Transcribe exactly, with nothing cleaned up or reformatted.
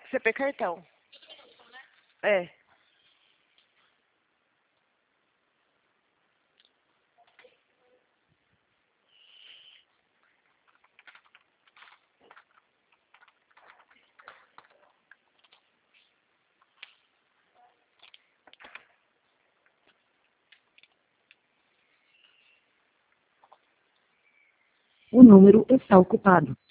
C P cartão. É. O número está ocupado.